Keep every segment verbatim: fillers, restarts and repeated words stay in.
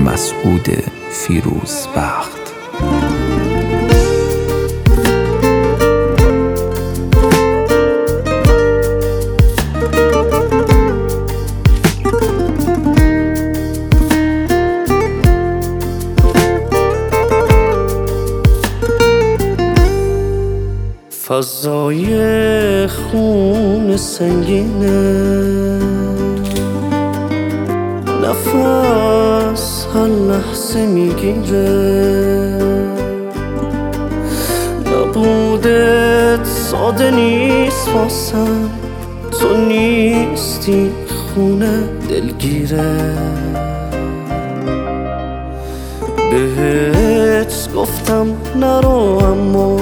مسعود فیروزبخت. فضای خون سنگینه، نفس هر لحظه میگیره، نبودت ساده نیست واسم، تو نیستی خونه دلگیره. بهت گفتم نرو اما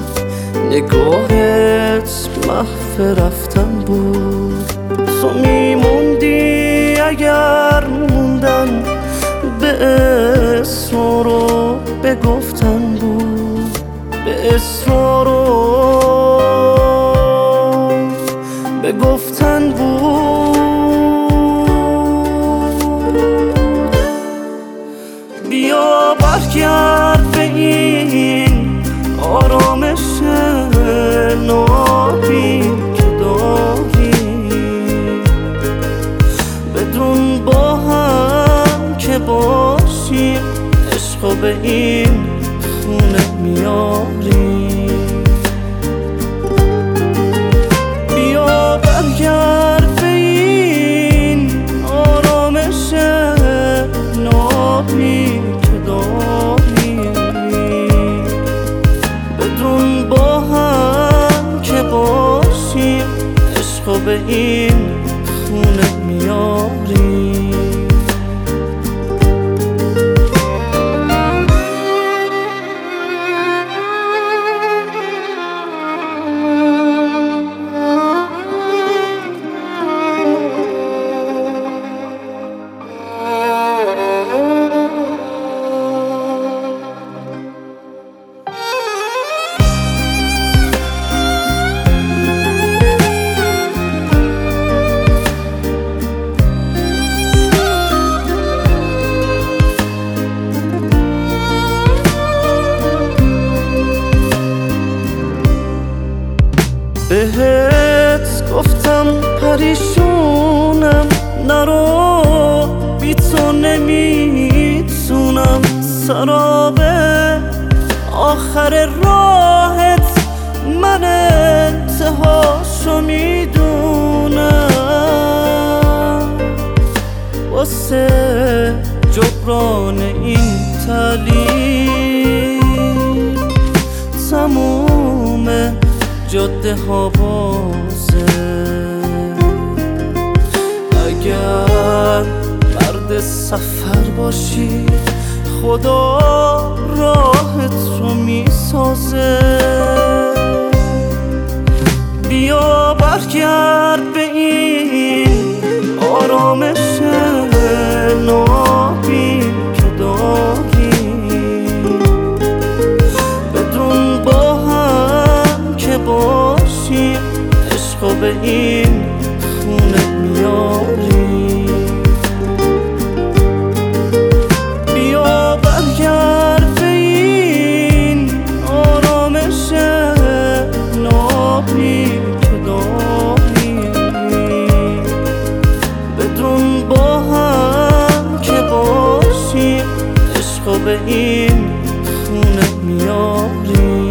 نگاهت محو رفتن بود، تو میموندی اگر موندن به اصرار و به گفتن بود، به اصرار و به گفتن بود. بیا برگرد به این آرامش نابی که داری، بدون با هم که باشیم عشقو به این خونه میاری. بیا برگرد به این آرامش نابی که داری، بدون با هم که باشیم عشقو به این خونه میاری. بهت گفتم پریشونم نرو، بی تو نمیتونم، سراب آخر راهت من انتهاشو میدونم. واسه جبران این تعلیم تموم جاده ها بازه، اگر مرد سفر باشی خدا راهت رو میسازه. بیا برگرد به این آرامش نابی که داری، بدون با هم که باشیم عشقو به این خونه میاری. بیا برگرد به این آرامش نابی که داری، بدون با هم که باشیم عشقو به این خونه میاری.